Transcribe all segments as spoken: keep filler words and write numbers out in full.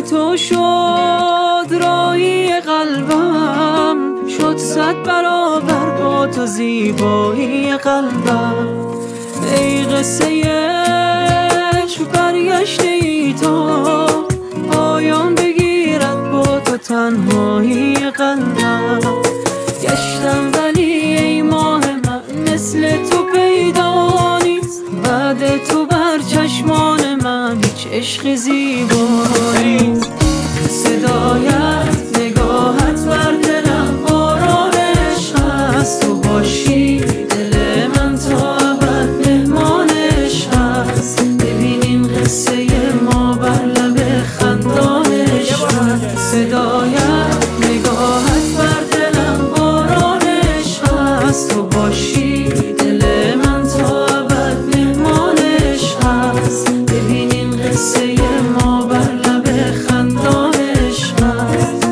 تو شد رایی قلبم، شد صد برابر با تو زیبایی قلبم. ای قصه عشق برگشته ای تا پایان بگیرد با تو تنهایی قلبم. گشتم ولی ای ماه من مثل تو پیدا نیست، بعد تو بر چشمان من هیچ عشق زیبا نیست. صدایت نگاهت بر دلم باران عشق است، تو باشی دل من تا ابد مهمان عشق است. ببین این قصه ما بر لب خندان عشق است. صدایت نگاهت بر دلم باران عشق است، تو باشی دل من تا ابد مهمان عشق است. ببین این قصه ما بر لب خندان عشق است.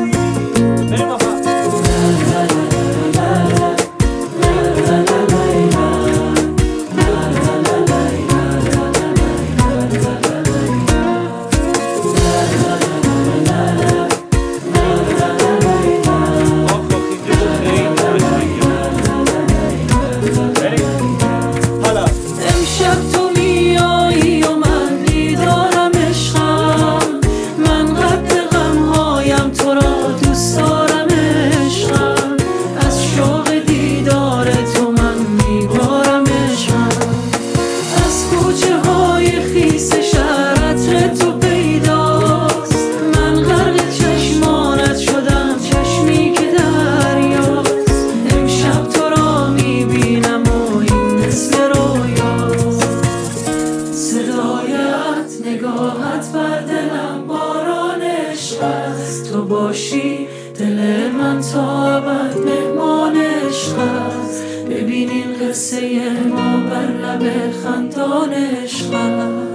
امشب تو میایی و من دیدارم عشقم، من قد غمهایم تو را دوست دارم عشقم. از شوق دیدار تو من میبارم عشقم. از کوچه های خیس شهر عطر تو پیداست، من غرق چشمانت شدم چشمی که دریاست. امشب تو را میبینم و این مثل رویاست. صدایت نگاهت بر دلم باران عشق است، تو باشی دل من تا ابد مهمان عشق است. ببین این قصه ما بر لب خندان عشق است.